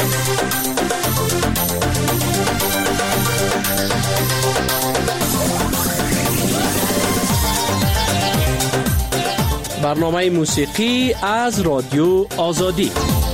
برنامه موسیقی از رادیو آزادی.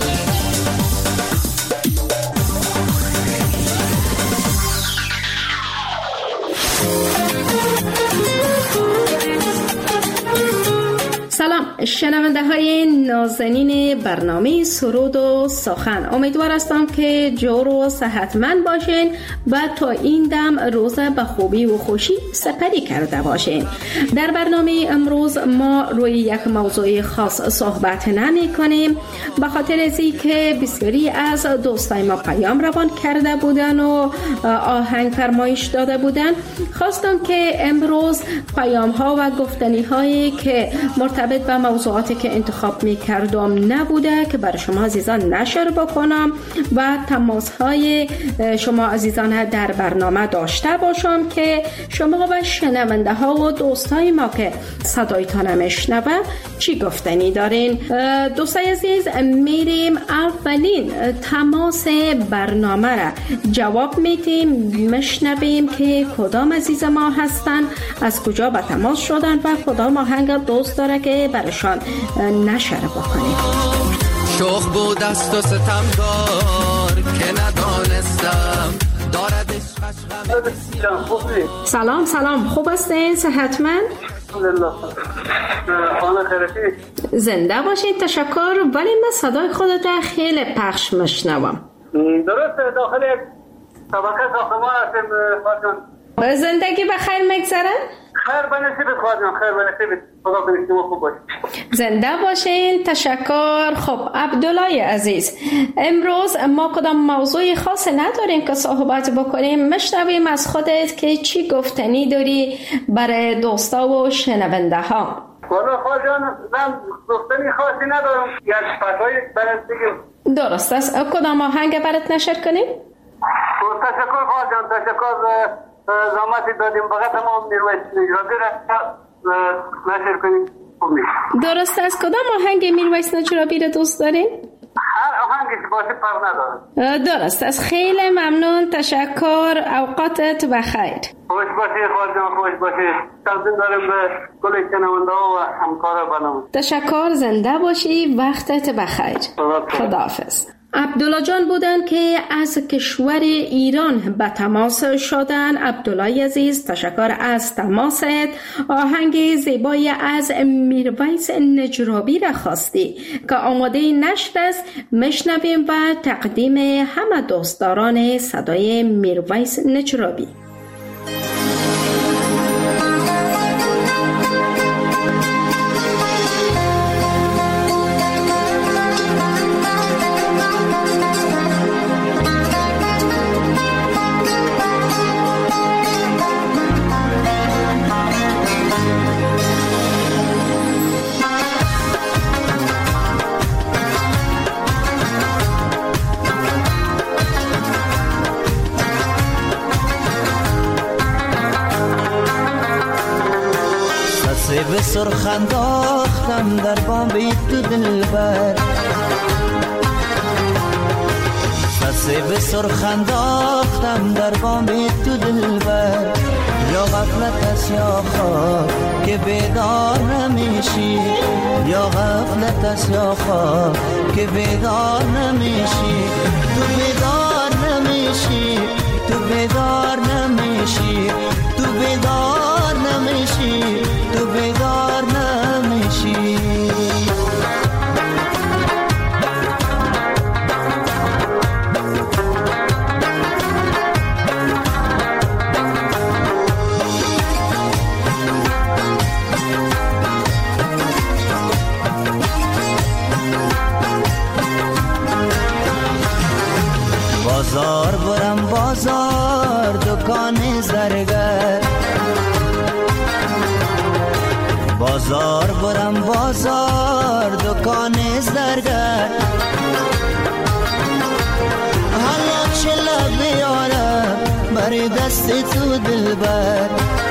سلام شنونده های نازنین برنامه سرود و سخن، امیدوار هستم که جور و صحتمند باشین و تا این دم روز به خوبی و خوشی سپری کرده باشین. در برنامه امروز ما روی یک موضوع خاص صحبت نمی کنیم، به خاطر از که بسیاری از دوستای ما پیام روان کرده بودن و آهنگ فرمایش داده بودن. خواستم که امروز پیام ها و گفتنی هایی که مرتبط به موضوعاتی که انتخاب می کردم نبوده که برای شما عزیزان نشر بکنم و تماس های شما عزیزان در برنامه داشته باشم که شما و شنونده ها و دوستای ما که صدایتان میشنوه چی گفتنی دارین. دوستای عزیز، میریم اولین تماس برنامه را جواب میدیم، میشنویم که کدام عزیز ما هستن، از کجا به تماس شدن و کدام آهنگ دوست داره که برشان نشر بکنیم. شوخ بود است و ستمگار که ندانستم داردش سلام سلام، خوب هستین؟ صحتمند؟ الحمدلله. خانه خیرتی زنده باشید. تشکر. ولی من صدای خودت را خیلی پخش مشنوم. درست داخل یک طبقه ساختمان هستیم خواهدان. زندگی بخیر میگذره؟ خیر بنصیبت خواهدان، خیر بنصیبت. خدا کنید شما خوب باشید. زنده باشین. تشکر. خب عبدالله عزیز، امروز ما کدام موضوع خاصی نداریم که صحبت بکنیم، مشنویم از خودت که چی گفتنی داری برای دوستا و شنونده ها. والا خواهدان من گفتنی خاصی ندارم، یک فتایی برات بگم. درست است. کدام آهنگ برات نشر کنیم؟ تشکر خواهدان، تشکر. زحمتی دادیم فقط تمام میرویس نجرابی را نشر کنیم. درست است. کدام آهنگ میرویس نجرابی را دوست دارین؟ هر آهنگی باشه فرق نداره. درست است. خیلی ممنون. تشکر. اوقاتت بخیر. خوش باشید خواهدان، خوش باشید. تقدیم داریم به کل شنونده و همکار برنامه. تشکر. زنده باشی. وقتت بخیر. خداحافظ. عبدالله جان بودن که از کشور ایران به تماس شدن. عبدالله عزیز، تشکر از تماست. آهنگ زیبایی از میرویس نجرابی را خواستی که آماده نشر است. مشنویم و تقدیم همه دوستداران صدای میرویس نجرابی. به سرخ انداختم در بام تو دلبر، سسه به سرخ انداختم در بام تو دلبر. یا غفلت است یا خواب که بیدار نمیشی، یا غفلت است یا خواب که بیدار نمیشی. تو بیدار نمیشی، تو بیدار نمیشی، تو بیدار نمیشی، تو بیدار نمیشی. بازار برم بازار دکان زرگر، بازار برم بازار دکان زرگر. حالا چلا بیارم بر دست تو دلبر،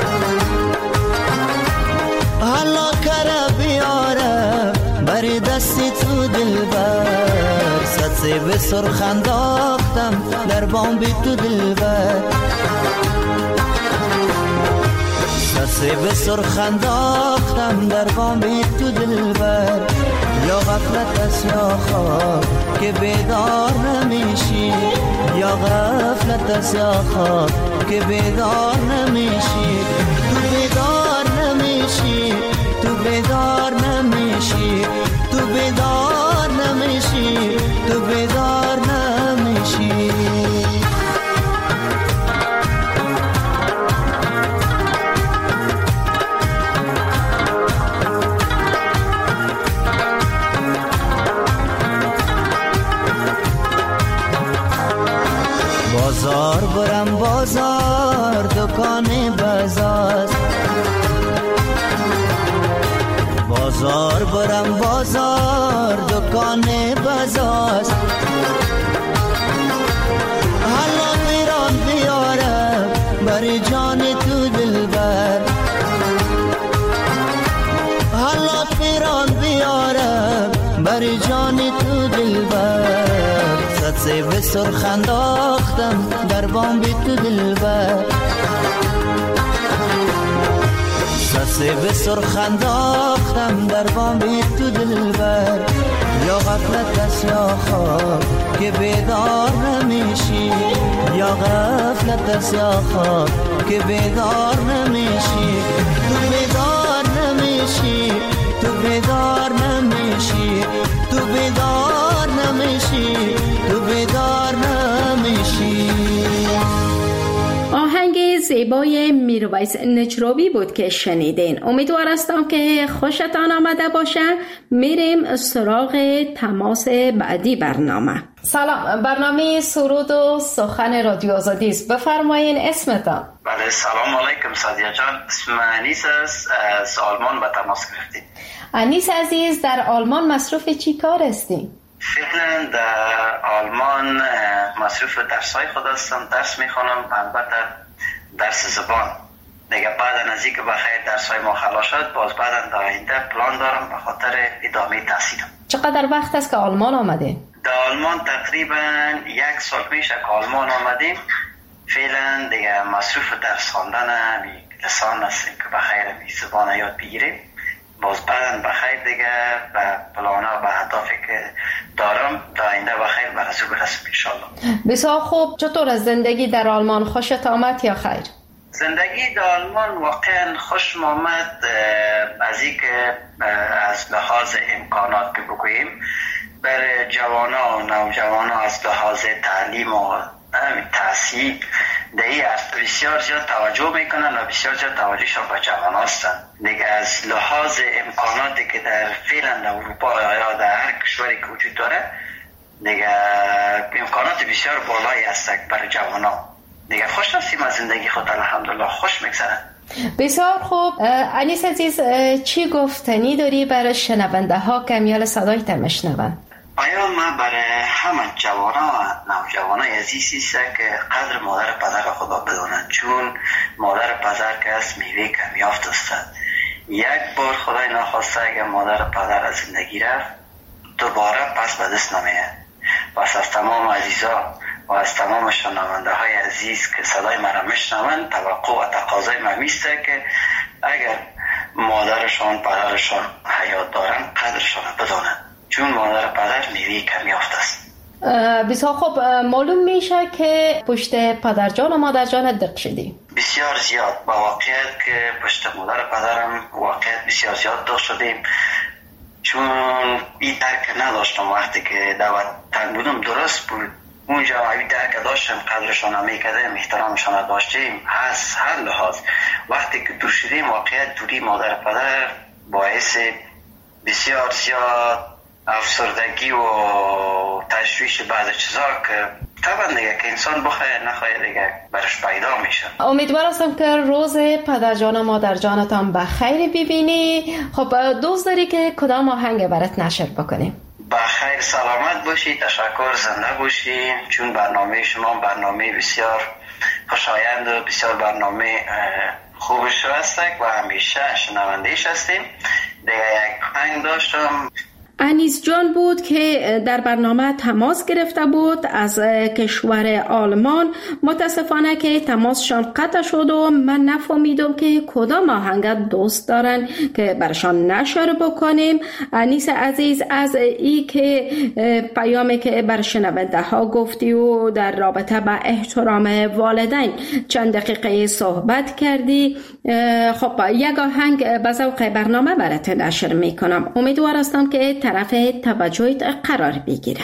حالا کرا بیارم بر دست تو دلبر. سسه به سرخ انداختم در بام بی تو دلبر، سیب سرخ انداختم در بام بی تو دلبر. یا غفلت است یا خواب که بیدار نمیشی، یا غفلت است یا خواب که بیدار نمیشی. تو بیدار نمیشی، تو بیدار نمیشی، تو بیدار نمیشی، تو بیدار نمیشی. بازار برم بازار دکان بازار، بازار برم بازار دکان بازار. حالا میرم بیارم بر جان تو دلبر، حالا میرم بیارم بر جان تو دلبر. سیب سرخ انداختم در بام بی تو دلبر، سیب سرخ انداختم در بام بی تو دلبر. یا غفلت است یا خواب که بیدار نمیشی، یا غفلت است یا خواب که بیدار نمیشی. تو بیدار نمیشی، تو بیدار نمیشی، تو بیدار نمیشی، تو بیدار نمیشی. آهنگ زیبای میرویس نجرابی بود که شنیدین. امیدوار هستم که خوشتان آمده باشه. میریم سراغ تماس بعدی برنامه. سلام، برنامه سرود و سخن رادیو آزادی است. بفرمایین اسمتان. بله، سلام علیکم سادیا جان. اسم انیس است، از آلمان به تماس گرفتید. انیس عزیز، در آلمان مصروف چی کار هستی؟ فعلا در آلمان مصروف درس‌های خود هستم، درس میخوانم، البته درس زبان. دیگه بعد از اینکه بخیر درس‌های ما خلاص شد، باز بعد در آینده پلان دارم به خاطر ادامه تحصیلم. چقدر وقت است که آلمان آمده؟ در آلمان تقریبا 1 سال میشه که آلمان آمدیم. فعلا دیگه مصروف درس خواندن لسان هستیم که بخیر زبان یاد بگیریم. باز بعداً بخیر دیگه به پلانا و به اهدافی که دارم در آینده بخیر برسو برسیم انشالله. بسیار خوب. چطور از زندگی در آلمان؟ خوشت آمد یا خیر؟ زندگی در آلمان واقعا خوشم آمد، از این که از لحاظ امکانات که بگوییم بر جوانا و نوجوانا از لحاظ تعلیم و تحصیل دیگه بسیار زیاد توجه میکنن و بسیار زیاد توجهشان به جوان هستن. دیگه از لحاظ امکاناتی که در فعلا در اروپا یا در هر کشوری که وجود داره دیگه امکانات بسیار بالایی هست برای جوان ها. دیگه خوش هستیم از زندگی خود، الحمدلله خوش میگذره. بسیار خوب. انیس عزیز، چی گفتنی داری برای شنونده ها که میال صدای تمشنون؟ پیام من برای همه جوانا و نوجوانا عزیزی است که قدر مادر پدر خدا بدونند، چون مادر پدر که از میوه کمیافت است. یک بار خدای نخواسته اگر مادر پدر از زندگی رفت دوباره پس به دست نمیاد. پس از تمام عزیزا و از تمام شنونده های عزیز که صدای مرا میشنوند توقع و تقاضای من میسته که اگر مادرشان پدرشان حیات دارن قدرشان بدونند، چون مادر پدر میوه کمیافت است. بسیار خوب. معلوم میشه که پشت پدرجان و مادرجان دق شدی. بسیار زیاد. با واقعیت که پشت مادر پدرم واقعیت بسیار زیاد دق شدیم، چون این درک نداشتم. وقتی که در وطن بودم درست بود، اونجا این درک داشتم، قدرشان میکردیم، احترامشان داشتیم از هر لحاظ. وقتی که دور شدیم واقعیت دوری مادر پدر باعث بسیار زیاد افسردگی و تشویش بعض چیزا که طبعا دیگه که انسان بخواه نخواه دیگه برش پیدا میشه. امیدوار هستم که روز پدرجان و مادرجانتان بخیر ببینی. خب دوست داری که کدام آهنگ برات نشر بکنیم؟ بخیر سلامت باشی، تشکر، زنده باشی، چون برنامه شما برنامه بسیار خوشایند و بسیار برنامه خوبش هستک و همیشه شنوندهش هستیم. دیگه یک آهنگ داشتم انیس جان بود که در برنامه تماس گرفته بود از کشور آلمان. متاسفانه که تماسشان قطع شد و من نفهمیدم که کدام آهنگ دوست دارن که برشان نشر بکنیم. انیس عزیز، از ای که پیامی که بر شنونده ها گفتی و در رابطه با احترام والدین چند دقیقه صحبت کردی، خب یک آهنگ به ذوق برنامه برات نشر میکنم. امیدوار هستم که طرف توجهت قرار بگیره.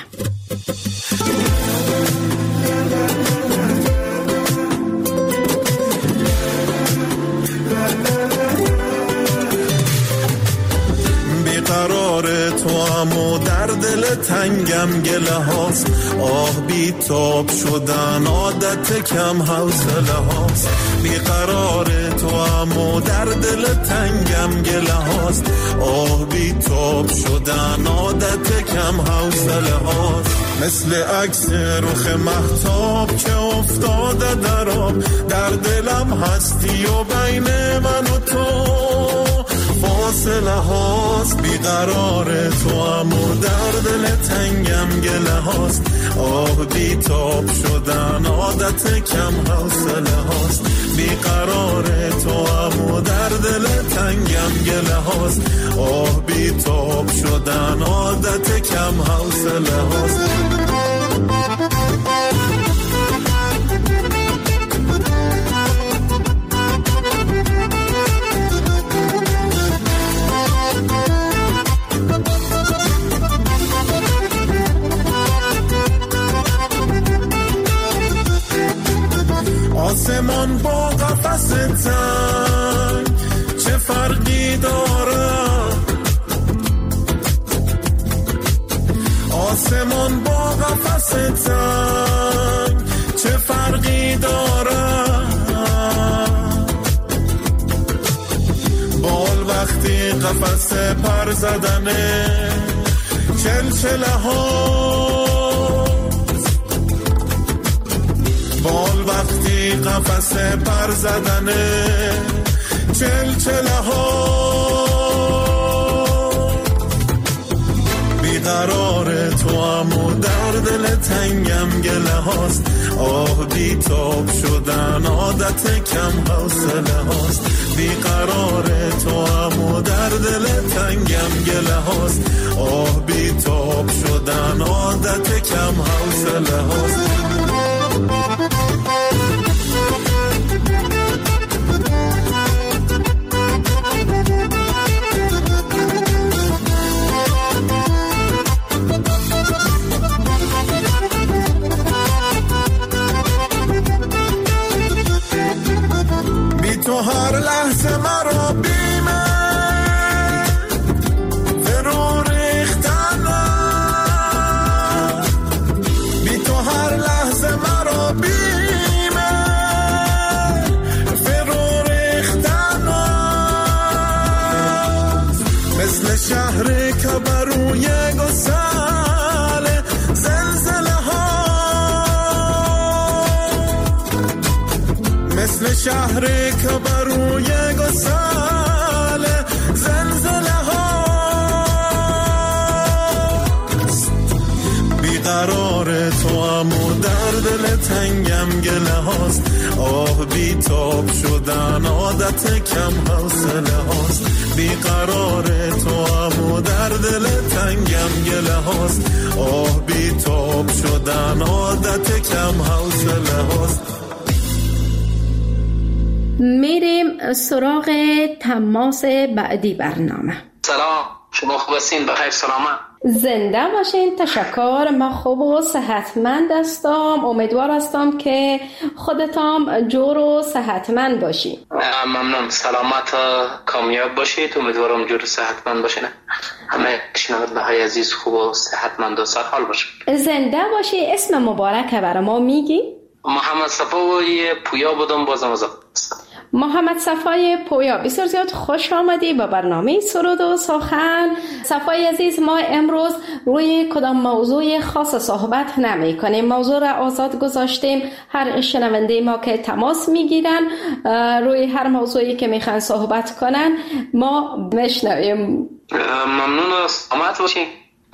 بیقرار تو امو در دل تنگم گله هاست، آه بی تاب شدن عادت کم حوصله هاست. بیقرار تو امو در دل تنگم گله هاست، آه بی تاب شدن عادت کم حوصله هاست. مثل عکس رخ مهتاب که افتاده در آب، در دلم هستی و بین من و تو فاصله هاست. بیقرار تو امو در دل تنگم گله هاست، آه بی تاب شدن عادت کم حوصله هاست. بیقرار تو امو در دل تنگم گله هاست، آه بی تاب شدن عادت کم حوصله هاست. آسمان با قفس تنگ چه فرقی داره؟ آسمان با قفس تنگ چه فرقی داره؟ بال وقتی قفس پر زدنه چلچله ها، بال وقتی قفس پر زدنه چلچله ها. بیقرار تو امو در دل تنگم گله هاست، آه بی تاب شدن عادت کم حوصله هاست. بیقرار تو امو در دل تنگم گله هاست، آه بی تاب شدن عادت کم حوصله هاست. تو هر لحظه مرا بیمه فرو ریختنه، بی تو هر لحظه مرا بیمه فرو ریختنه. مثل شهر که بروی گسل زلزله ها، مثل شهر که بروی گسل زلزله ها. بیقرار تو امو در دل تنگم گله هاست، آه بی تاب شدن عادت کم حوصله هاست. بیقرار تو امو در دل تنگم گله هاست، آه بی تاب شدن عادت کم حوصله هاست. میریم سراغ تماس بعدی برنامه. سلام، شما خوب هستین؟ بخیر سلامت؟ زنده باشین. تشکر، ما خوب و صحتمند هستم. امیدوار هستم که خودتان جور و صحتمند باشین. ممنون، سلامت کامیاب باشید. امیدوارم جور و صحتمند باشین. همه شنونده های عزیز خوب و صحتمند و سرحال باشین. زنده باشی. اسم مبارک برای ما میگی؟ محمد صفای پویا بودم، بازم از محمد صفای پویا، بسیار زیاد خوش آمدی به برنامه سرود و سخن. صفای عزیز، ما امروز روی کدام موضوع خاص صحبت نمی کنیم. موضوع را آزاد گذاشتیم. هر شنونده ما که تماس میگیرن روی هر موضوعی که میخوان صحبت کنن ما بشنویم. ممنون، سلامت باشین.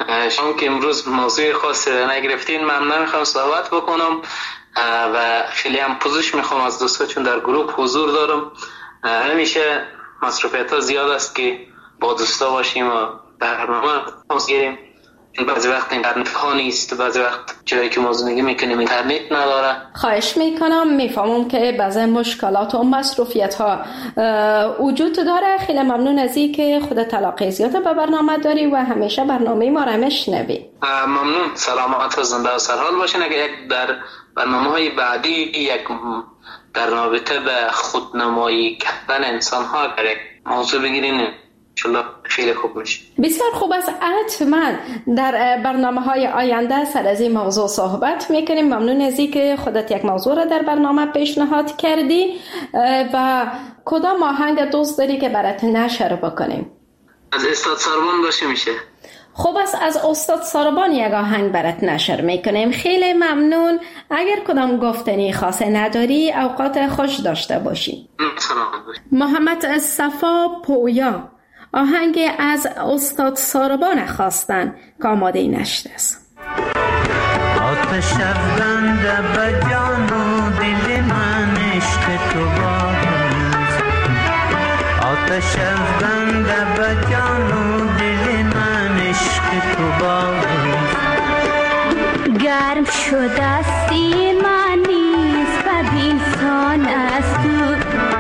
شما که امروز موضوع خاصی نگرفتین، من نمیخوام صحبت بکنم و خیلی هم پوزش میخوام از دوستا، چون در گروه حضور دارم. همیشه مصروفیت ها زیاد است که با دوستا باشیم و برنامه تماس گیریم. بعضی وقت اینترنت ها نیست، بعضی وقت جایی که ما زندگی میکنیم اینترنت نداره. خواهش میکنم، میفهمم که بعضی مشکلات و مصروفیت ها وجود داره. خیلی ممنون از این که خودت علاقه زیاد به برنامه داری و همیشه برنامه ما را میشنوی. ممنون، سلامت و زنده و سرحال باشین. اگر در برنامه های بعدی در رابطه به خودنمایی کردن انسان ها در یک موضوع بگیرین، انشالله خیلی خوب میشه. بسیار خوب است. حتما در برنامه‌های آینده سر از این موضوع صحبت میکنیم. ممنون از اینکه خودت یک موضوع را در برنامه پیشنهاد کردی. و کدام آهنگ دوست داری که برات نشر بکنیم؟ از استاد ساربان باشه میشه. خوب است، از استاد ساربان یک آهنگ برات نشر میکنیم. خیلی ممنون. اگر کدام گفتنی خاصی نداری، اوقات خوش داشته باشی. محمد صفا پویا آهنگ از استاد ساربان خواستن که آماده نشده است. آتش افکنده به جان و دل من عشق تو باز، آتش افکنده به جان و دل من عشق تو باز، گرم شده سیما نیست بد انسان است تو،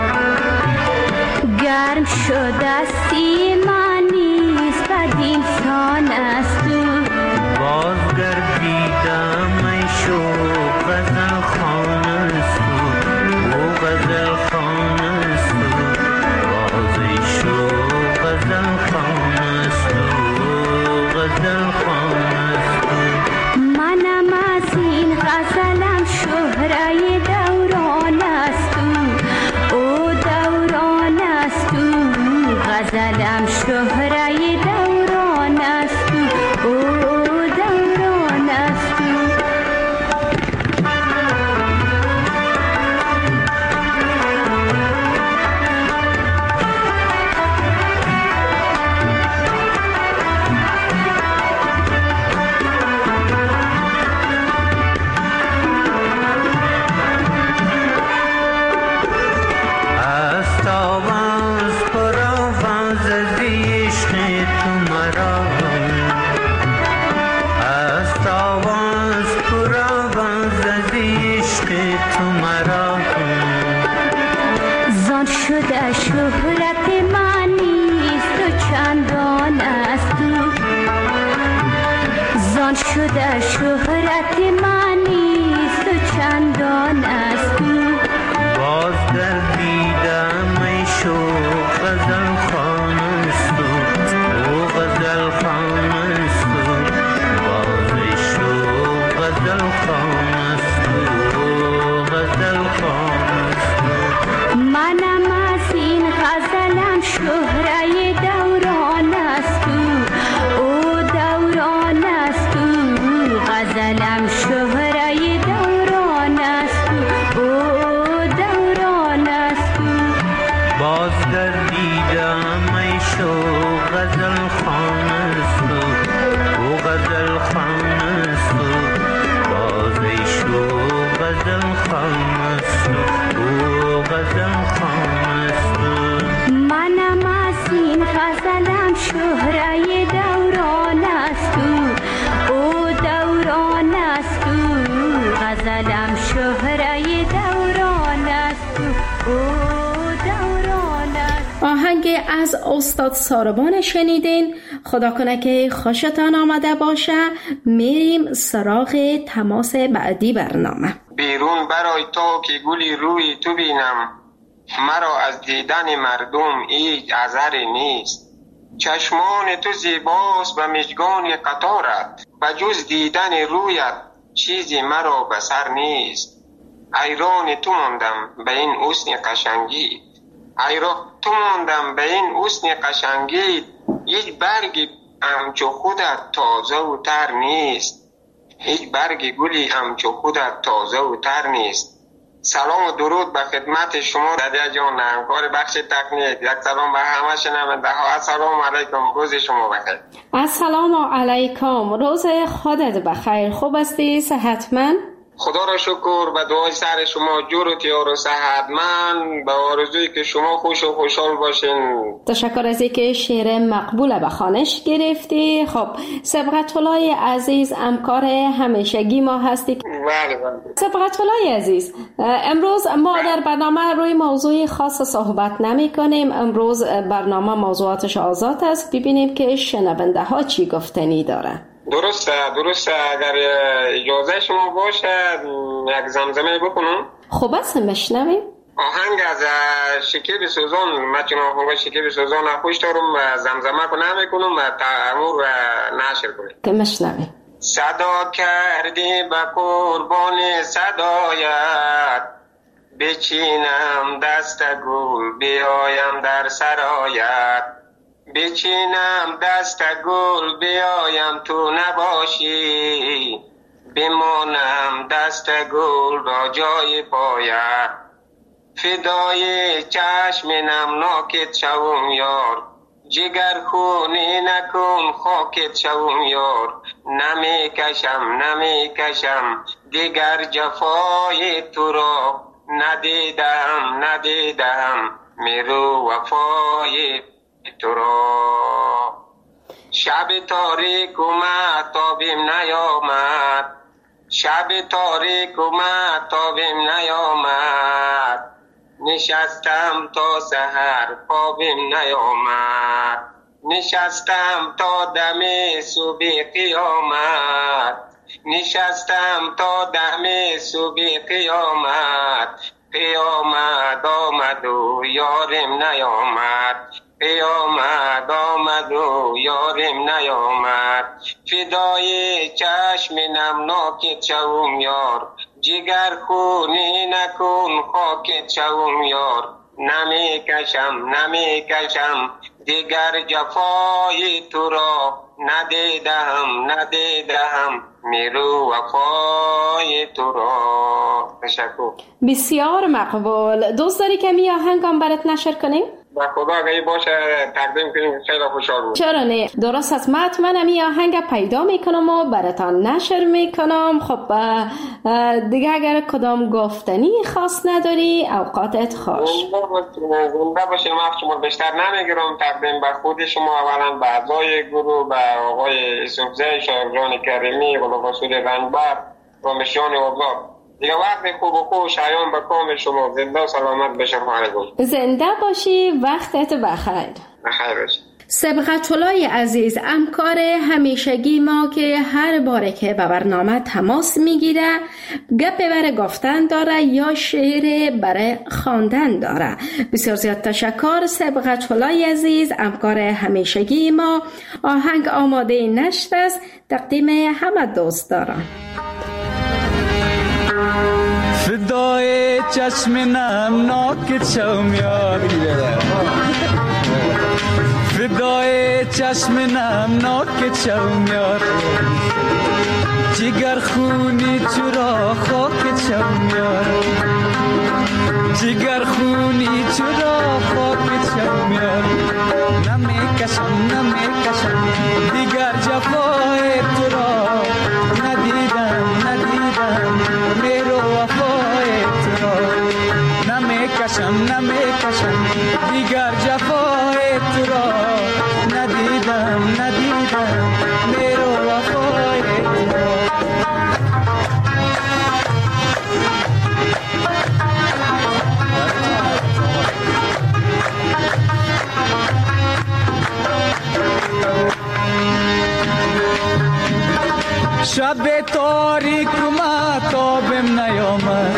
گرم شده سیما نیست بد انسان است تو، باز گردیدم ای شوق غزل خوان است تو، او غزل خوان است تو، باز ای شوق غزل خوان است تو، غزل خوان است تو. منم از این غزلم شهره دوران است تو، او دوران است تو، غزلم شهره دوران است تو، او دوران است تو. شهرت من نیست و چندان است تو، زان شده شهرت من نیست و چندان است تو، باز گردیدم ای شوق غزل خوان است تو، او غزل خوان است تو، باز ای شوق غزل خوان است تو، او غزل خوان است تو. منم از این غزلم شهره دوران است تو، او دوران است تو، غزلم شهره دوران است تو، او دوران است تو، باز گردیدم ای شوق غزل خوان است تو، او غزل خوان است تو، باز ای شوق غزل خوان است تو، او غزل خوان است تو. منم از این غزلم شهره دوران است تو، او دوران است تو، غزلم شهره دوران است تو، او دوران است. آهنگ از استاد ساربان شنیدین. خدا کنه که خوشتان آمده باشه. میریم سراغ تماس بعدی برنامه. بیرون برای تو که گلی روی تو بینم، مرا از دیدن مردم هیچ اثری نیست. چشمان تو زیباست و مژگان قطارت، و جز دیدن رویت چیزی مرا بسر نیست. حیران تو ماندم به این حسن قشنگی، حیران تو ماندم به این حسن قشنگی، هیچ برگی همچو خودت تازه و تر نیست، هیچ برگ گلی همچو خودت تازه و تر نیست. سلام و درود به خدمت شما رادیو جان، همکار بخش تکنیک. یک سلام به همه شنونده ها. السلام علیکم، روز شما بخیر. السلام علیکم، روز خودت بخیر. خوب هستی؟ صحتمند؟ خدا را شکر. به دعای سر شما جور و تیار و صحتمند، به آرزویی که شما خوش و خوشحال باشین. تشکر از اینکه شعر مقبول به خوانش گرفتی. خب صبغت الله عزیز، همکار همیشگی ما هستی. بله. صبغت الله عزیز، امروز ما در برنامه روی موضوع خاص صحبت نمی کنیم. امروز برنامه موضوعاتش آزاد است. ببینیم که شنونده ها چی گفتنی داره. درسته. اگر اجازه شما باشه یک زمزمه بکنم. خوب است، مشنویم. آهنگ از شکیب سوزان، من چون آهنگ شکیب سوزان خوش دارم، زمزمه کنم میکنم و تعمور نشر کنیم که مشنویم. صدا کردی به قربان صدایت، بچینم دست گل بیایم در سرایت، بچینم دست گل بیایم تو نباشی، بمانم دست گل را جای پایت، فدای چشم نمناکت شوم یار، جگر خونی نکن خاکت شوم یار، نمی کشم دیگر جفای تو را، ندیدم میرو وفای تو را. شب تاریک اومد تابیم نیامد، شب تاریک اومد تابیم نیامد، نشستم تا سحر خوابیم نیامد، نشستم تا دم صبح قیامت، نشستم تا دم صبح قیامت، قیامت آمد و یارم نیامد، قیامت آمد و یارم نیامد، فدای چشم نمناکت شوم یار، جگر خونی نکن خاکت شوم یار، نمی کشم دیگر جفای تو را، ندیدم میرو وفای تو را. تشکر. بسیار مقبول. دوست داری که می آهنگم برات نشر کنیم؟ با خدا اگه باشه تقدیم کنیم، خیلی خوشحال بود. چرا نه؟ درست است. من این آهنگ پیدا میکنم و براتان نشر میکنم. خب دیگه اگر کدام گفتنی خاص نداری، اوقاتت خوش. زنده باشیم. وقت شما بیشتر نمیگیرم. تقدیم به خود شما، اولا به اعضای گروه، به آقای یوسفزی، شاهرجان کریمی، غلامرسول رنگبر و مشیان آزاد. دیگه وقت خوب و خوش شایان به کام شما. زنده و سلامت بشم. زنده باشی. وقتت بخیر. بخیر باشی. صبغت الله عزیز، همکار همیشگی ما که هر باره که به برنامه تماس میگیره گپ برای گفتن داره یا شعر برای خواندن داره. بسیار زیاد تشکر صبغت الله عزیز، همکار همیشگی ما. آهنگ آماده نشر است، تقدیم همه دوست دارم. فدای چشم نمناکت شوم یار، فدای چشم نمناکت شوم یار، جگر خونی چرا خاکت شوم یار، جگر خونی چرا خاکت شوم یار، نمی کشم دیگر جفای تو را، ندیدم میرو وفای تو را، نمی کشم دیگر جفای تو را، ندیدم میرو وفای تو را. شب تاریک ماتابم نیامد،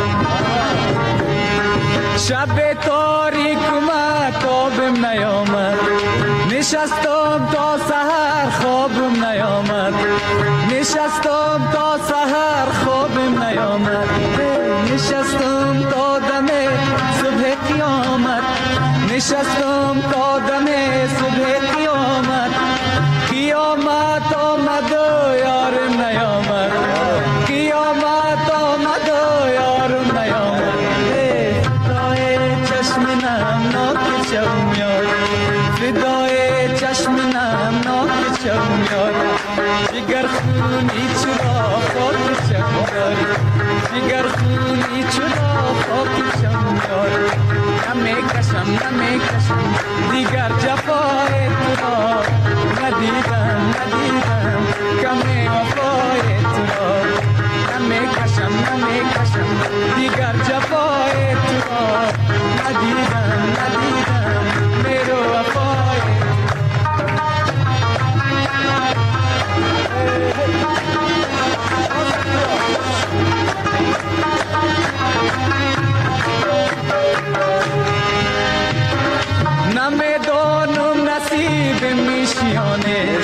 شب تاریک ماتابم نیامد، نشستم تا سحر خوابم نیامد، نشستم تا سحر خوابم نیامد، نشستم تا دم صبح قیامت، نشستم تا دم صبح قیامت، قیامت آمد و یارم نیامد، قیامت آمد و یارم نیامد. نمیکشم دیگر جفای تو را ندیدم میرو وفای نمیدانم نصیب میشیانه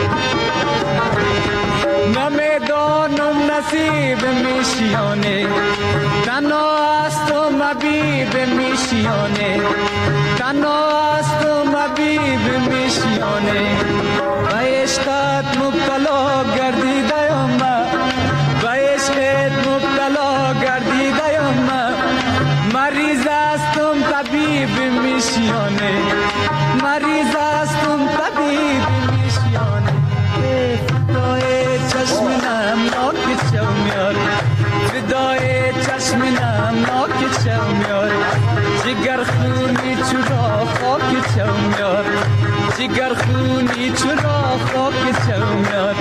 نمیدانم نصیب میشیانه تنها است و مبیب میشیانه تنها است و مبیب میشیانه و عشقت مبتلا گردیدم و عشقت مبتلا گردیدم مریض هستم طبیب میشیانه مریض هستم طبیب میشیانه فدای چشم نمناک شومیار فدای چشم نمناک شومیار جگر خونی چرا خاک شومیار جگر خونی چرا خاک شومیار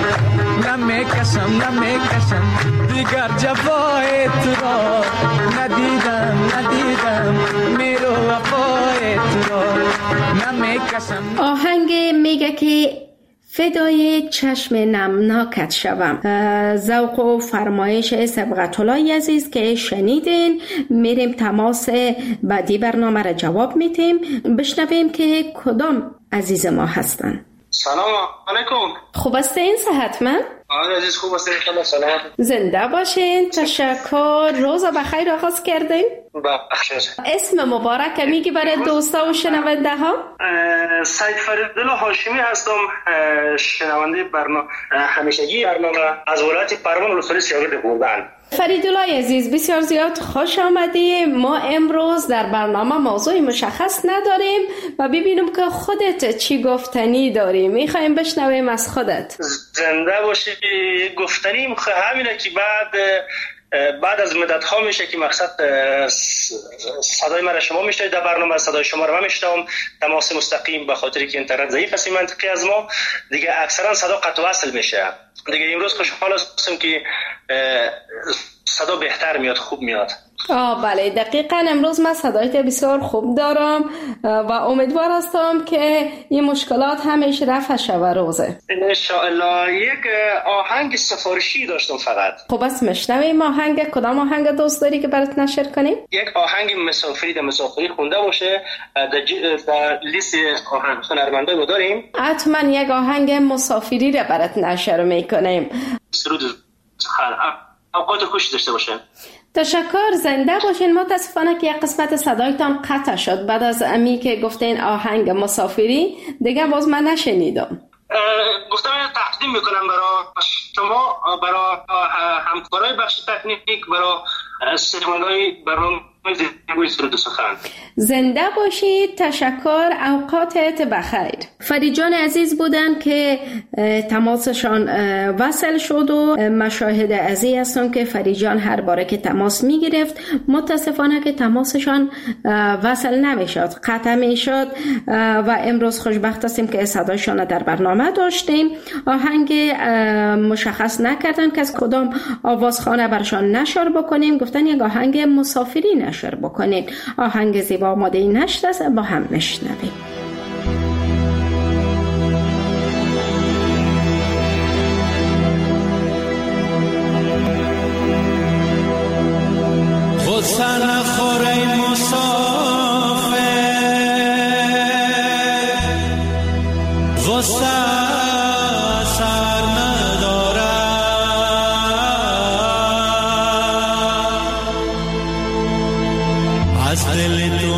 نمیکشم دیگر جفای تو را ندیدم میرو وفای تو را نمیکشم. آهنگ میگه که فدای چشم نمناکت شوم. ذوق و فرمایش صبغت الله عزیز که شنیدین. میریم تماس بعدی برنامه را جواب میتیم. بشنویم که کدام عزیز ما هستن. سلام علیکم. خوب هستین؟ صحتمند؟ آره عزیز خوب هستین؟ خیلی سلامت. زنده باشین. تشکر. روز بخیر آغاز کردین؟ بخیر. اسم مبارک میگی برای دوستا و شنونده ها؟ سید فریدالله هاشمی هستم، شنونده برنامه همیشگی برنامه از ولایت پروان ولسوالی شاگرد بودن. فریدالله عزیز بسیار زیاد خوش آمدی. ما امروز در برنامه موضوع مشخص نداریم و ببینیم که خودت چی گفتنی داری. میخوایم بشنویم از خودت. زنده باشی. گفتنیم همینه که بعد از مدت ها میشه که مقصد صدای من را شما میشنوید در برنامه، صدای شما را من میشنوم تماس مستقیم، به خاطری که اینترنت ضعیف است منطقی از ما دیگه اکثرا صدا قطع و وصل میشه. دیگه امروز خوشحال هستم که صدا بهتر میاد، خوب میاد. بله دقیقاً امروز من صدایت بسیار خوب دارم و امیدوار هستم که این مشکلات همیشه رفع شود روزه. انشاءالله. یک آهنگ سفارشی داشتم فقط. خب بس میشنویم. آهنگ کدام آهنگ دوست داری که برات نشر کنیم؟ یک آهنگ مسافری خونده باشه در لیست آهنگ هنرمندای ما داریم. حتما یک آهنگ مسافری را برات نشر میکنیم. سرود اوقات خوش داشته باشه. تشکر. زنده باشین. متاسفانه که یک قسمت صدایتان قطع شد بعد از امی که گفتین آهنگ مسافری دیگه باز من نشنیدم. گفتم تقدیم میکنم برای شما، برای همکارای بخش تکنیک، برای سرمایه‌های برنامه سرود سخن. زنده باشید. تشکر. اوقاتت بخیر. فریجان عزیز بودن که تماسشان وصل شد و مشاهده عزیز هستم که فریجان هر باره که تماس میگرفت متاسفانه که تماسشان وصل نمیشد، قطع میشد و امروز خوشبخت هستیم که صدایشان در برنامه داشتیم. آهنگ مشخص نکردن که از کدام آوازخانه برشان نشر بکنیم. گفتن یک آهنگ مسافری نشر بکنیم. آهنگ زیبا آماده نشد است، با هم میشنویم. غصه نخور ای مسافر، غصه سر ندارد، از دل تو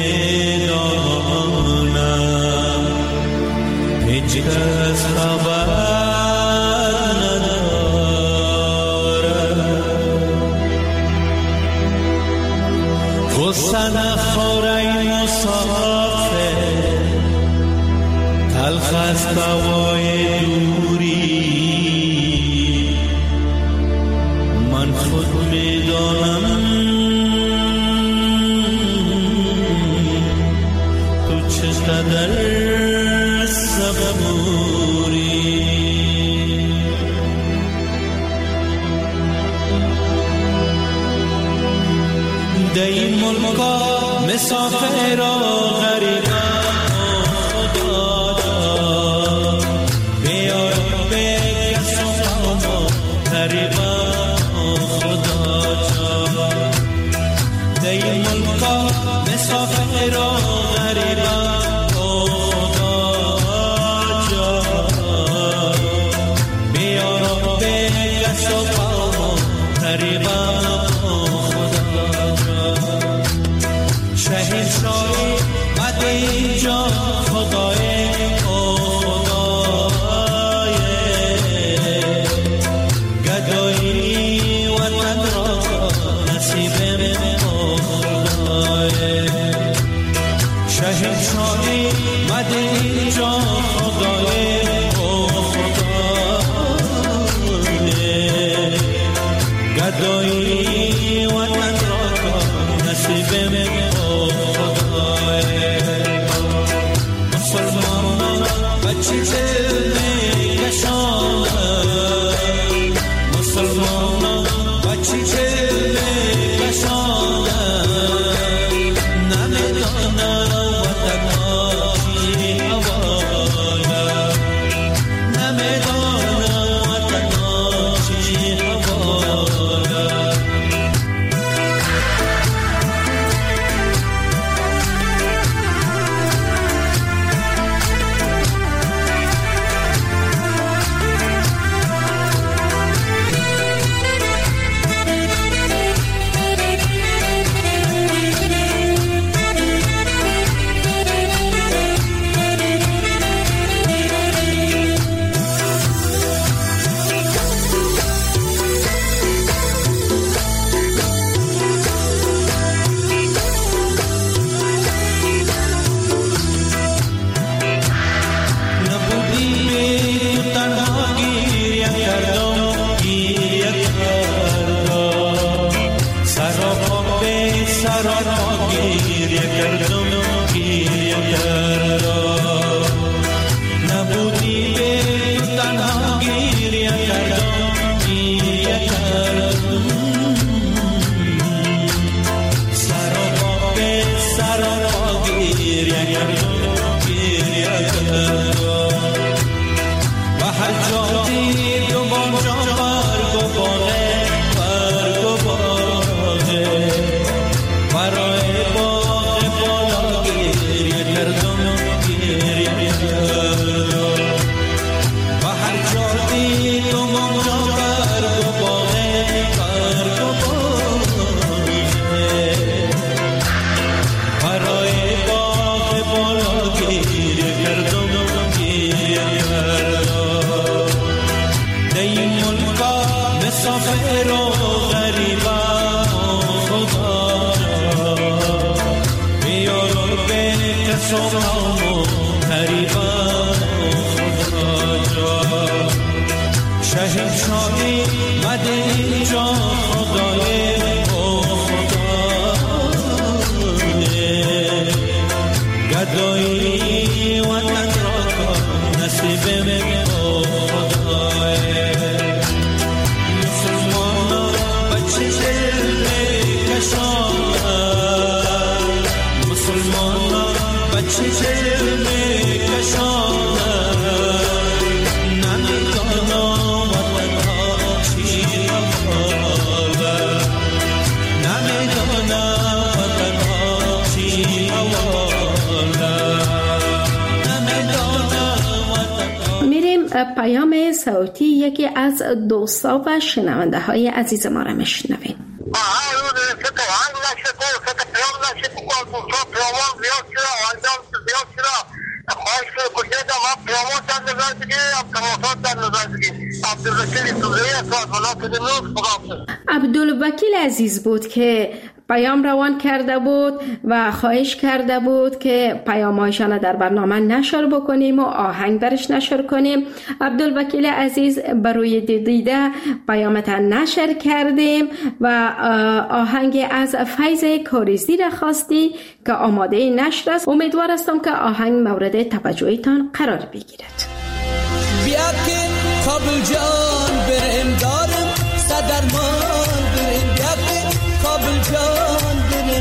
میدانم هیچ کس خبر غصه نخور ای مسافر، تلخ است هوای دوری، من خود میدانم تو چقدر صبوری. دی ملکا مسافر و غریبا خدا جا بیار بگس و قوم غریبا خدا جا دی ملکا مسافر و غریبا پیام صوتی یکی از دوستا و شنونده های عزیز ما را میشنویم. عبدالوکیل عزیز بود که پیام روان کرده بود و خواهش کرده بود که پیام‌هایشان در برنامه نشر بکنیم و آهنگ درش نشر کنیم. عبدالوکیل عزیز بروی دیده پیامتان نشر کردیم و آهنگ از فیض کاریزی را خواستی که آماده نشر است. امیدوار هستم که آهنگ مورد توجهتان قرار بگیرد. بیا که کابل جان بریم دارم صدرمان بریم، بیا که کابل جان بریم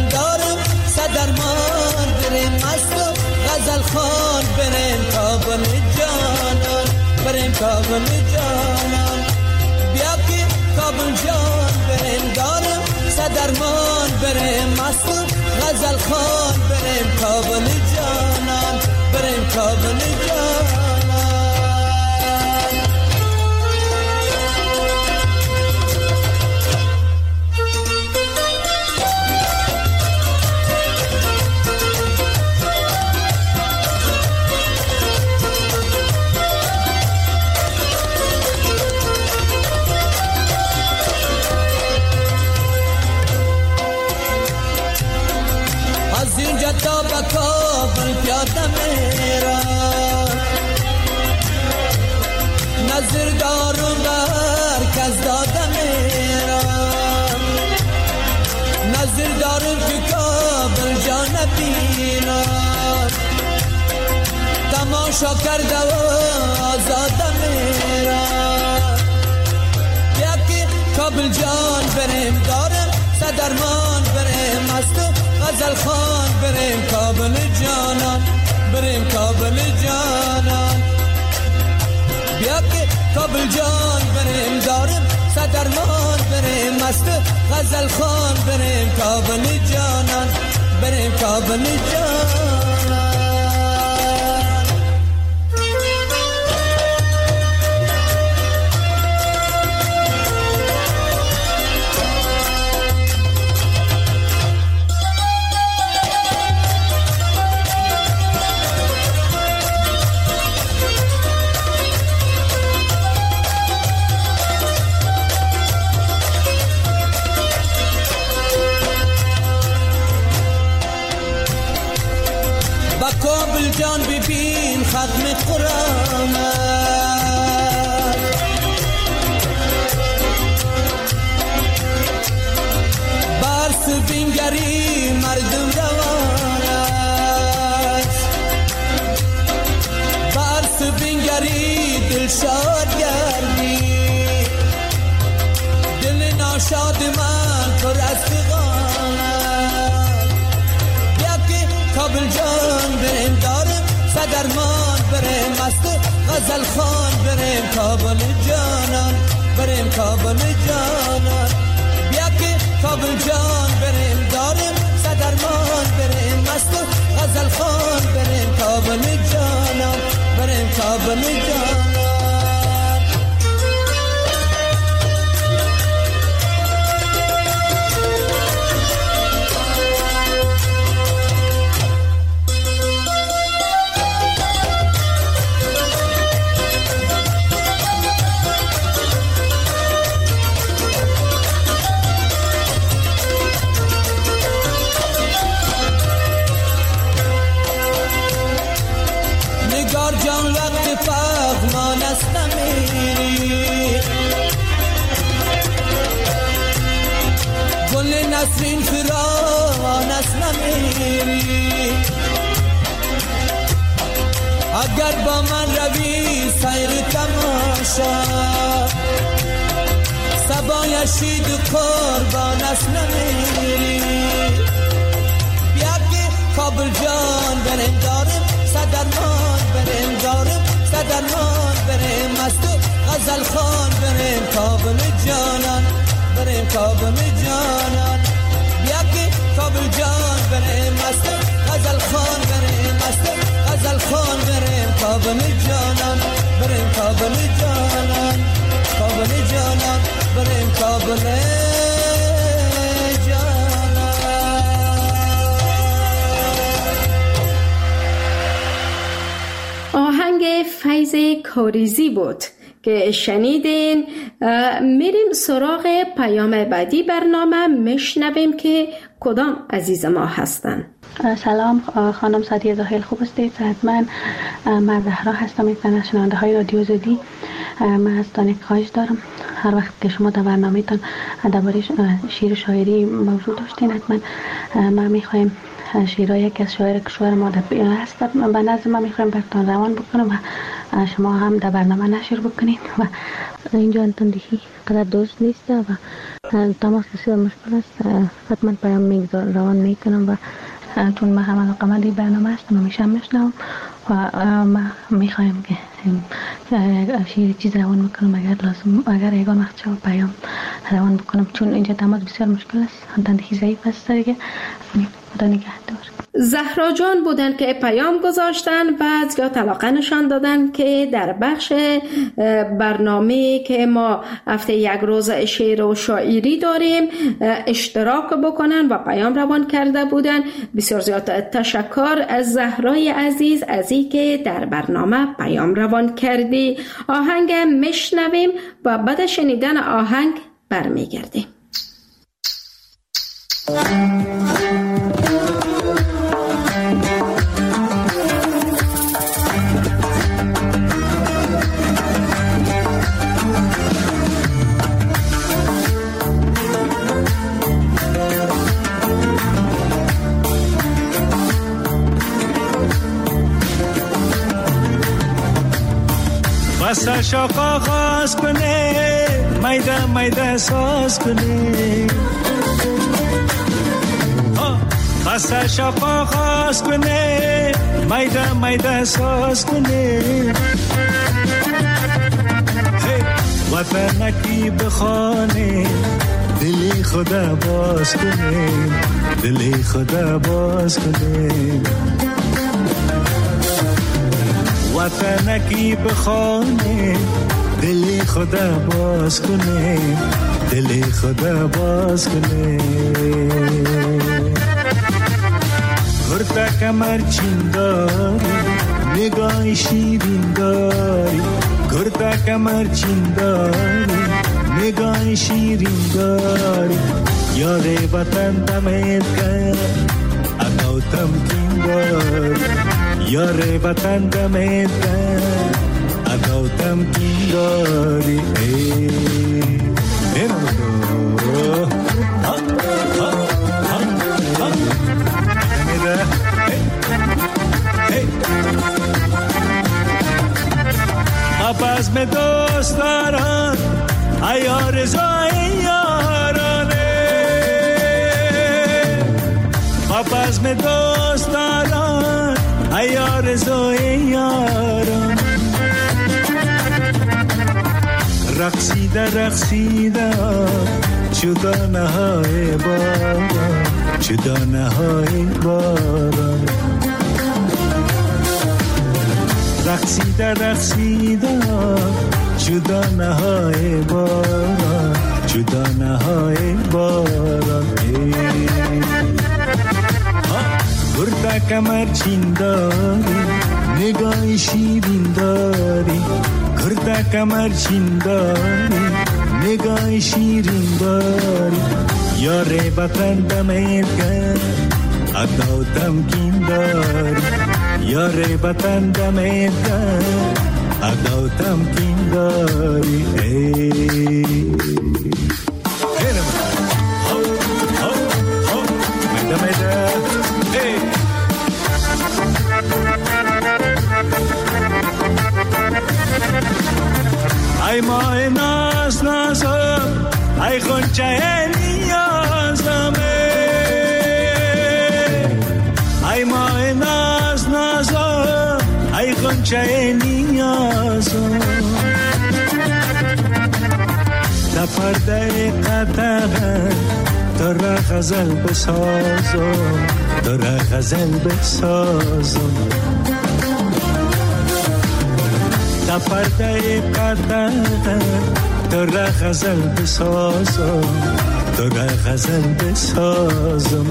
صدرمان بریم مست و غزل خوان بریم کابل جانان بریم کابل جانان بیا که کابل جان بریم دارم صدرمان بریم مست و غزل خوان بریم کابل جانان بریم کابل جانان تا به کابل پیاده میرم نظر دارم بر کس داده میرم نظر دارم که کابل جا نبینم تماشا کرده و آزاده میرم یکی کابل جان بریم دارم صدرمان بریم مست غزل خوان بریم کابل جانان بریم کابل جانان بیا که کابل جان بریم دارم صدرمان بریم مست غزل خوان بریم کابل جانان بریم کابل جانان کابل جان ببین ختم قرآن برس بینگری مردم روان است برس بینگری دل شاد گردی دل ناشاد من پر از فغان است یکی کابل جان بریم دارم صدرمان بریم مست غزل خوان بریم کابل جانان بریم کابل جانان بیا که کابل جان بریم دارم صدرمان بریم مست غزل خوان بریم کابل جانان بریم کابل جانان جان وقت پاغمان است نمیری گل نسرین فراوان است نمیری اگر با من روی سیر تماشا سبای شید قربان است نمیری بیا که کابل جان بریم دارم صدرمان بریم دارم صدرمان بریم مست غزل خوان بریم کابل جانان بریم کابل جانان بیا که کابل جان بریم مست غزل خوان بریم مست غزل خوان بریم کابل جانان بریم کابل جانان کابل جانان بریم کابل آهنگ فیض کاریزی بود که شنیدین. میریم سراغ پیام بعدی برنامه، میشنویم که کدام عزیز ما هستن. سلام خانم سعدیه زاهل، خوب هستید؟ حتما من زهرا هستم، یک از شنونده های رادیو آزادی. من از تان خواهش دارم هر وقت که شما در برنامه‌تان درباره شعر و شاعری موضوع داشتین، حتما ما میخوایم شعرهای یکی از شاعر ما هست به نظر ما میخوایم براتون روان بکنم و شما هم در برنامه نشر بکنید. و اینجا انتندهی قدر درست نیست و تماس بسیار مشکل است. حتما پیام روان میکنم و چون من هم علاقه‌مند این برنامه هستم، همیشه میشنوم و من میخوایم که شیر چیز روان بکنم اگر یگان وقت شب پیام روان بکنم، چون اینجا تماس بسیار مشکل است، تندهی ضعیف است دیگه. خدا نگهدار. زهرا جان بودن که پیام گذاشتن، بعد یا طلاقه نشان دادن که در بخش برنامه که ما هفته یک روز شعر و شاعری داریم اشتراک بکنن و پیام روان کرده بودن. بسیار زیاد تشکر از زهرای عزیز از این که در برنامه پیام روان کردی. آهنگ میشنویم و بعد شنیدن آهنگ برمیگردیم. بسشا آغاز کنه، میده میده ساز کنه، بسشا آغاز کنه، میده میده ساز کنه، وطنکی بخانه، دلی خدا باز کنه، دلی خدا باز کنه، وطنکی بخانه، دلی خدا باز کنه، دلی خدا باز کنه. کرتا کمر چین داری، نگاه شیرین داری، کرتا کمر چین داری، نگاه شیرین داری، یار وطن دمت کرد اگو تمکین داری، یار وطن دمت کرد اگو تمکین داری. آباز میں دوست داران ای آرزوی یارانه، آباز میں دوست داران ای آرزوی یارانه، رقصیده رقصیده چو دانه های باران، چو دانه های باران، رقصیده رقصیده چو دانه های باران، چو دانه های باران. کرتا کمر چین داری، نگاه شیرین داری، کرتا کمر چین داری، نگاه شیرین داری، یار وطن دمت کرد اگو تمکین داری، یار وطن دمت کرد اگو تمکین داری. ای ماه ناز نازم، ای خونچه نیازمه، ای ماه ناز نازم، ای خونچه نیازم، در پرده قطعه تو را غزل بسازم، تو را غزل بسازم، در پرده قطعه تو را غزل بسازم، تو را غزل بسازم.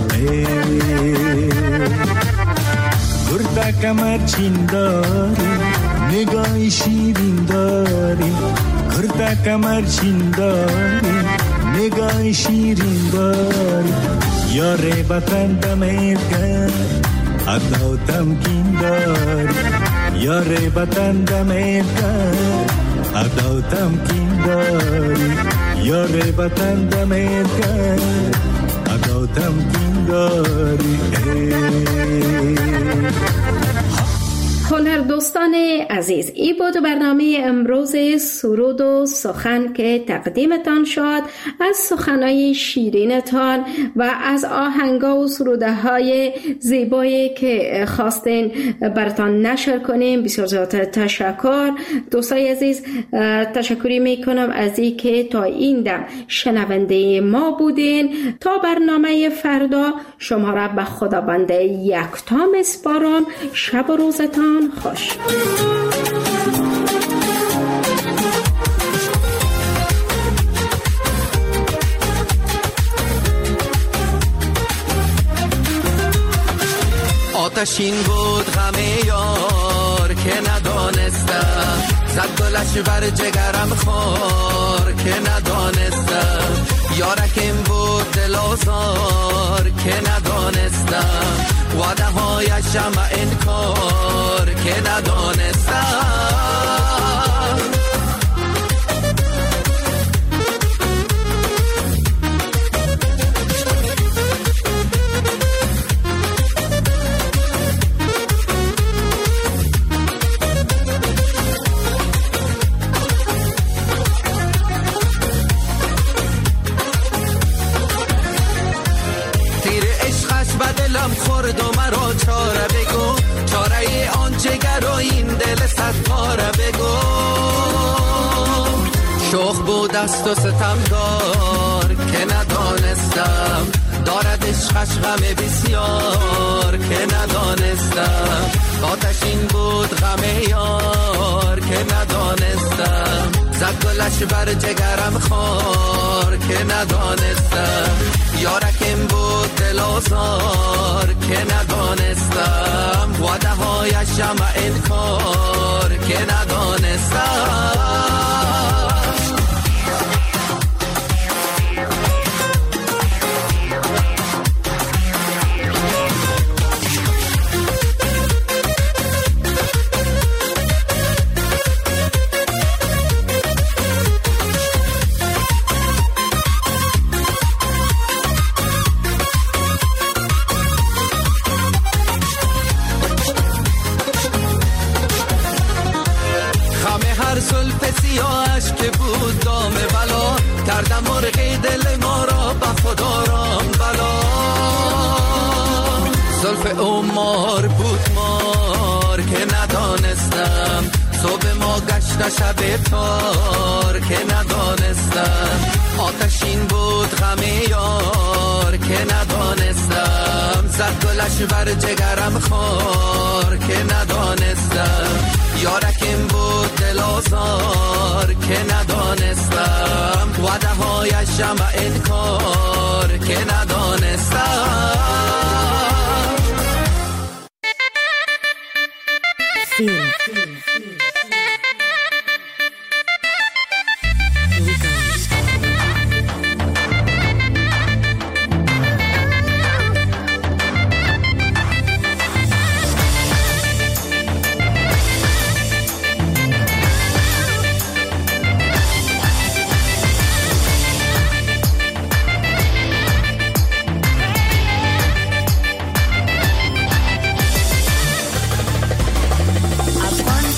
کرتا کمر چین داری، نگاه شیرین داری، کرتا کمر چین داری، نگاه شیرین داری، یار وطن دمت کرد اگو تمکین داری، یار وطن دمت کرد اگو تمکین داری، یار وطن دمت کرد اگو تمکین داری. هنر دوستان عزیز، این بود برنامه امروز سرود و سخن که تقدیمتان شد از سخنهای شیرینتان و از آهنگا و سروده های زیبایی که خواستین براتان نشر کنیم. بسیار زیاد تشکر دوستای عزیز. تشکری میکنم از این که تا این دم شنونده ما بودین. تا برنامه فردا شما را به خداوند یکتا میسپارم. شب و روزتان خوش. آتشین بود غم یار که ندانستم، زد گلش بر جگرم خار که ندانستم. یارکم بود دل آزار که ندانستم، وعده هایشم انکار که ندانستم. دلم خورد و مرا چاره بگو، چاره آن جگر و این دل صد پاره بگو. شوخ بود است و ستمگار که ندانستم، دارد عشقش غم بسیار که ندانستم. آتشین بود غم یار که ندانستم، زد گلش بر جگرم خار که ندانستم. یارکم بود دل آزار که ندانستم، وعده هایشم انکار که ندانستم. سیاهش که بود دام بلا، کردم مرغی دل ما را به خدا رام بلا. زلف او مار بود مار که ندانستم، صبح ما گشت شب تار که ندانستم. آتشین بود غم یار که ندانستم، زد گلش بر جگرم خار که ندانستم. یارکم بود دل آزار که ندانستم، وعده هایشم انکار که ندانستم. افغان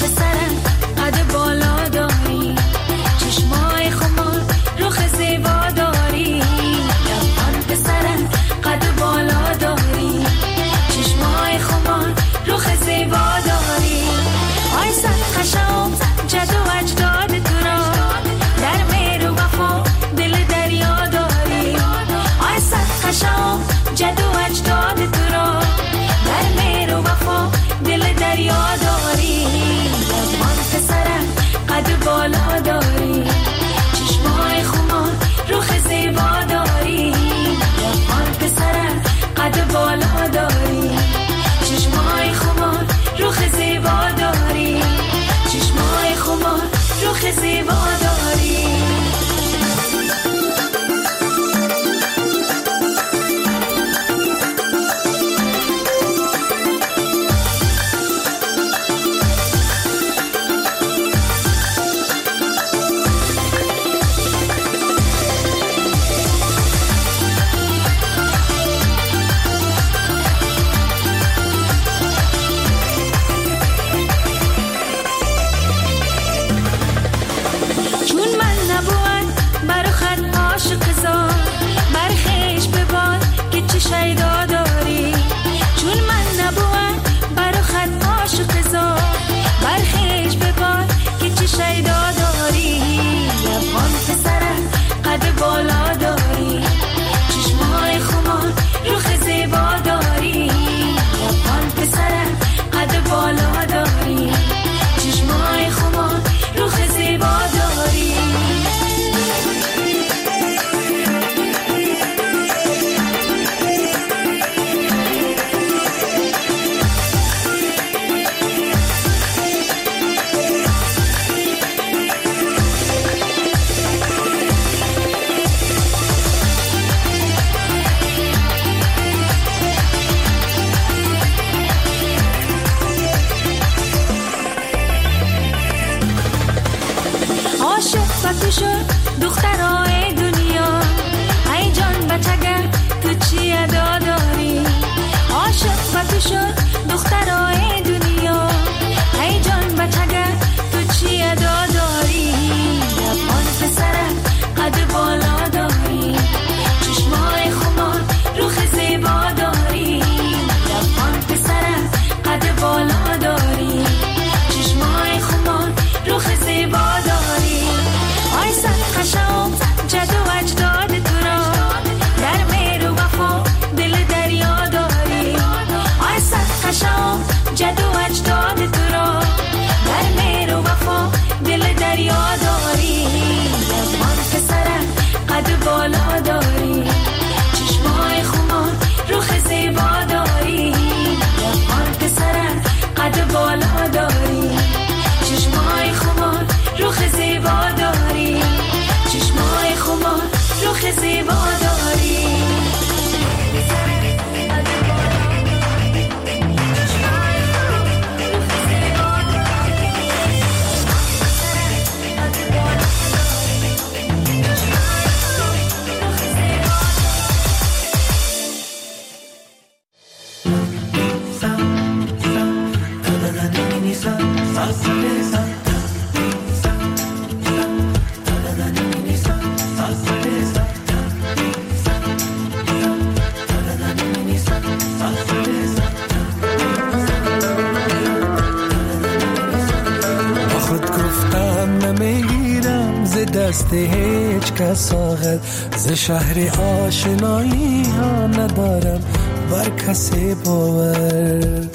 دست هیچ کس آغد ز شهر آشنایی ها ندارم بر کسی باور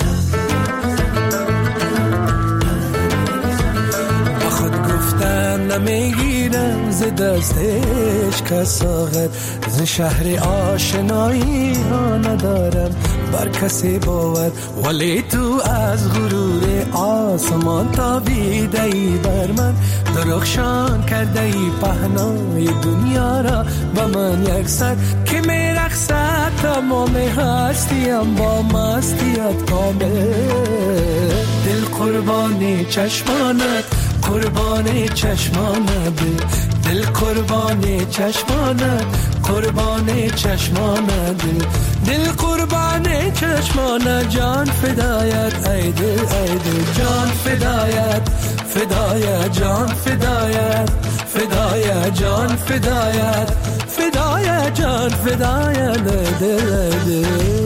با خود گفتن نمیگیرم ز دست هیچ کس آغد ز شهر آشنایی ها ندارم بر کسی باور ولی تو از غرور آسمان تابیده ای بر من درخشان کرده ای پهنای دنیا را با من یکسر که میرقصد تمام هستیم با مستیت کامل دل قربانی چشمانت قربانی چشمانت دل قربانی چشمانت قربانی چشمانت دل قربانی چشمانت جان فدایت ای دل جان فدایت فدایت جان فدایت فدایت جان فدایت فدایت جان فدایت دل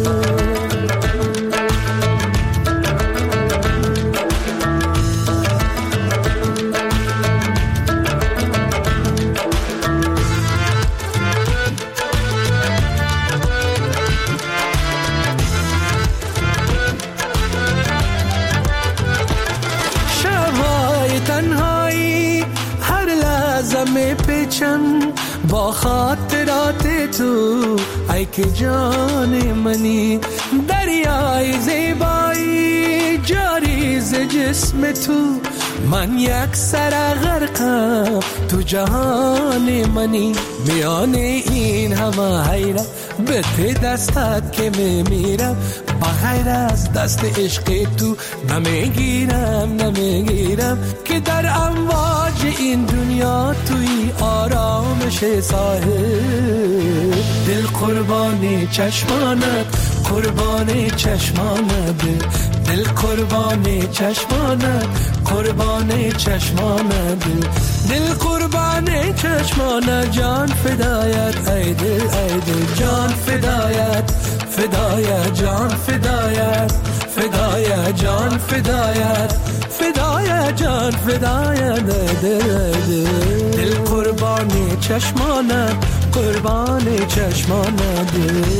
با خاطرات تو ای که جان منی دریای زیبایی جاری ز جسم تو من یک سر غرقم تو جهان منی میان این همه حیرت به ته دستت که میمیرم بغیر از دست عشق تو نمیگیرم که در امواج این دنیا توی آرامش ساحل دل قربانی چشمانت قربانی چشمانت دل قربانی چشمانت قربانی چشمانت دل قربانی چشمانت جان فدایت ای دل جان فدایت فدایت جان فدایت فدایت جان فدایت فدایت جان فدایت دل قربانی چشمانت قربانی چشمانت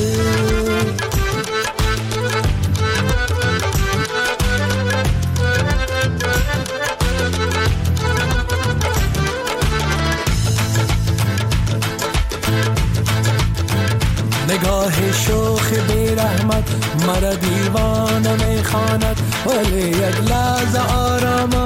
نگاه شوخ بی رحمت مرا دیوانه میخواند ولی یک لحظه آرامم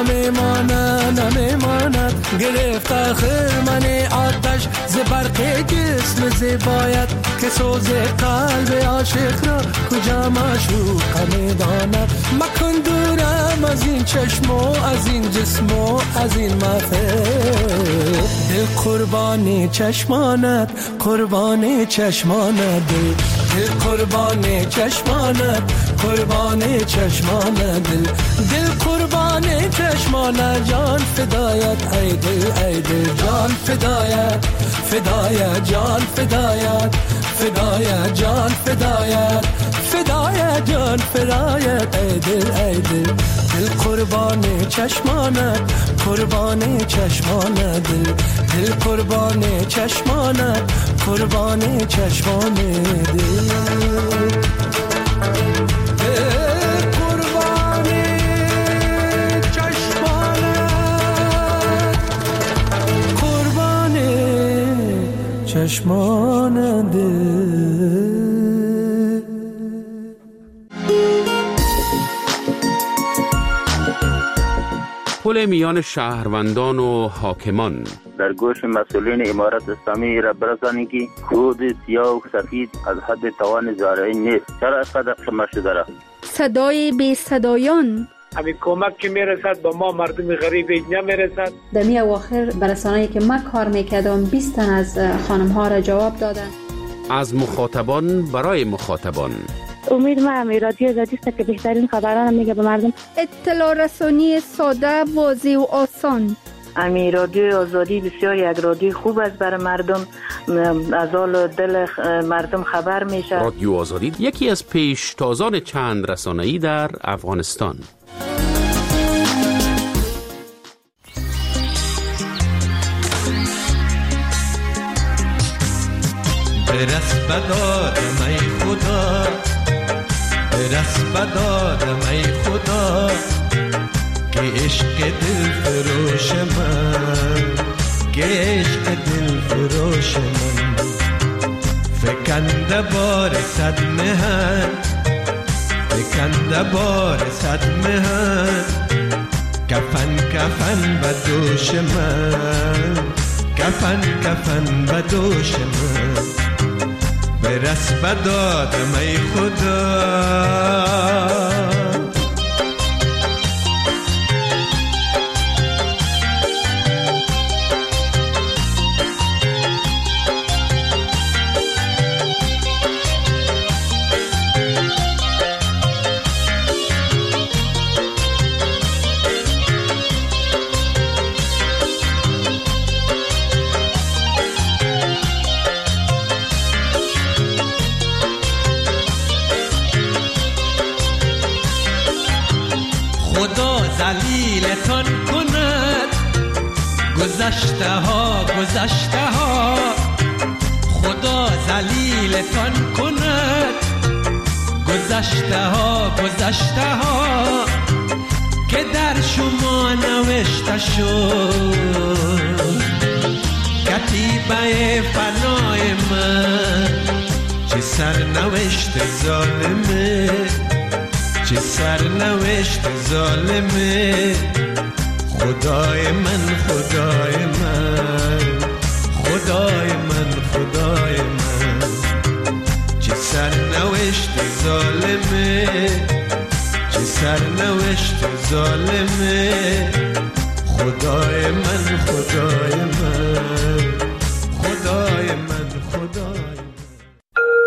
نمیماند گرفت آخر من آتش ز برق جسم زیبایت که سوز قلب عاشق را کجا معشوق میداند مکن دورم از این چشم و از این جسم و از این محفل دل قربانی چشمانت قربانی چشمانت دل قربانی چشمانت قربانی چشمانت دل قربانی چشمانت جان فدایت ای دل جان فدایت فدایت جان فدایت فدایت جان فدایت فدایت جان فدایت ای دل دل قربانی چشمانت قربانی چشمانت دل قربانی چشمانت قربانی چشمانت چشمانه پل میان شهروندان و حاکمان در گوش مسئولین امارت اسلامی را برسانید که خود سیاه و سفید از حد توان زارعی نیست. چرا اینقدر خمه شده را؟ صدای بی صدایان همین کمک که میرسد به ما مردم غریب نمیرسد. در می اواخر برسانه‌ای که من کار میکردم 20 تن از خانم ها را جواب دادن. از مخاطبان برای مخاطبان امید ما رادیو آزادی است که بهترین خبران میگه به مردم. اطلاع رسانی ساده، واضح و آسان. امی رادیو آزادی بسیار یک رادیو خوب است برای مردم، از حال دل مردم خبر میشه. رادیو آزادی یکی از پیشتازان چند رسانه‌ای در افغانستان. برس بدادم ای خدا، برس بدادم ای خدا که عشق دل فروش من، که عشق دل فروش من فکنده بار صد مهن، فکنده بار صد مهن کفن کفن به دوش من، کفن کفن به دوش من برس بدادم ای خدا. ذلیلتان کند گذشته ها، گذشته ها خدا ذلیلتان کند گذشته ها، گذشته ها که در شما نوشته شد کتیبه فنای من. چه سرنوشت ظالمه، چه سرنوشت ظالمه خدای من، خدای من، خدای من، خدای من چه سرنوشت ظالمه، چه سرنوشت ظالمه خدای من، خدای من، خدای من، خدای